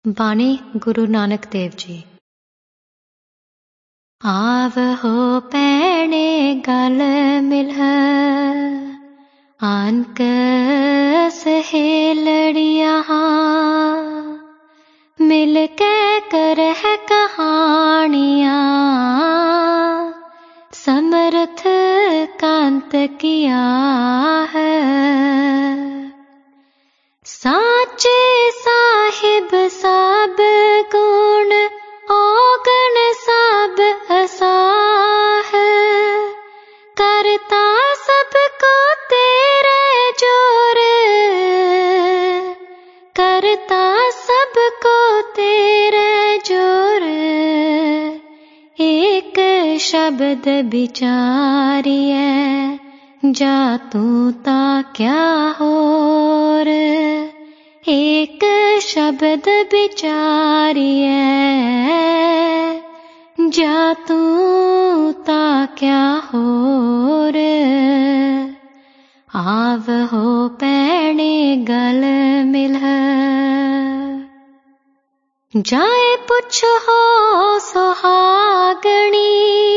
बाणी गुरु नानक देव जी। आवहो पैणे गल मिलह, आनक सहेलड़िया मिल के करह कहानियाँ, समर्थ कांत किया है। साचे साहिब सब गुण औगण सब असाह, करता सबको तेरे जोर, करता सबको तेरे जोर। एक शब्द विचारिए जा तू ता क्या होर, एक शब्द विचारिए जा तू ता क्या होर। आवहो पैणे गल मिलह, जाए पुछो सुहागणी,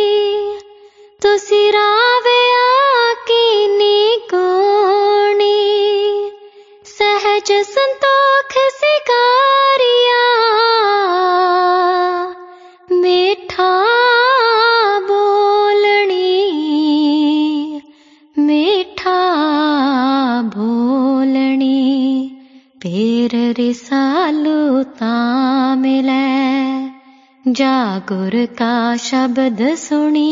तुसी रावया कीनी गोणी। सहज संतोख सिकारिया मीठा बोलनी, मीठा बोलनी। पेर रिसालू ता मिलै, जा गुर का शब्द सुनी।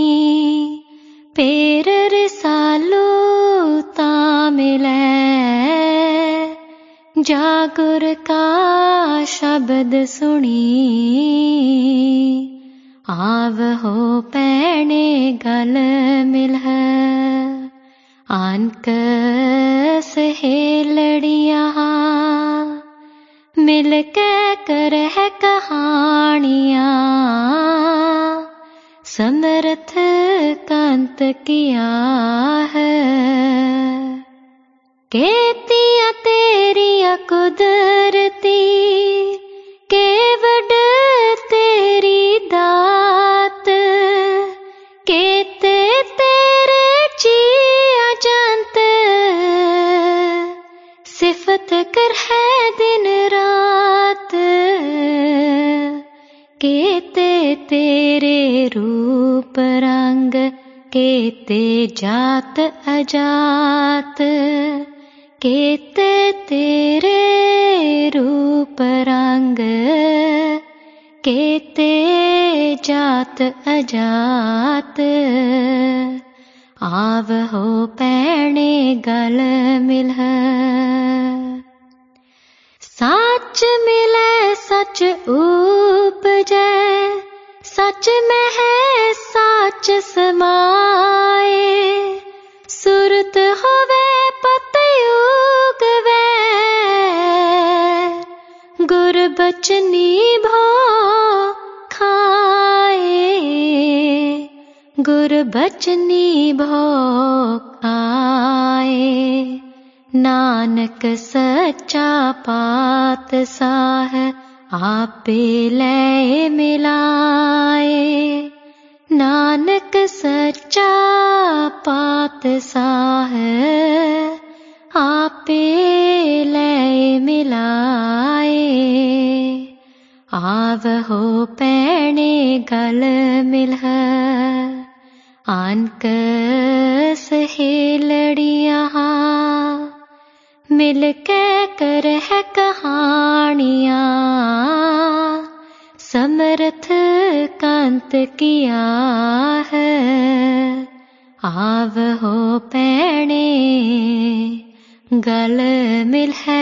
पेर रिसालू ता मिलै, जा गुर का शब्द सुनी। आवहो पैणे गल मिलह, आनक सहेलड़िया मिल के करह कहानियाँ, समर्थ कांत किया है। केतिया तेरिया कुदरती, केवड तेरी दात। केते तेरे जिया जंत, सिफत कर है दिन रात। केते तेरे रूप रंग, केते जात अजात। केते तेरे रूप रंग, केते जात अजात। आवहो पैणे गल मिलह, सच मिले सच उपजै। सच में है सच समाए, सुरत होवे पतयुग वे। गुर बचनी भो खाए, गुर बचनी भो खाए। नानक सच्चा पात साह, आपे ले मिलाए। नानक सच्चा पात साह, आपे ले मिलाए। आवहो पैणे गल मिलह, आनक सहेलड़िया मिल के करह कहानियाँ, समर्थ कांत किया है। आवहो पैणे गल मिलह।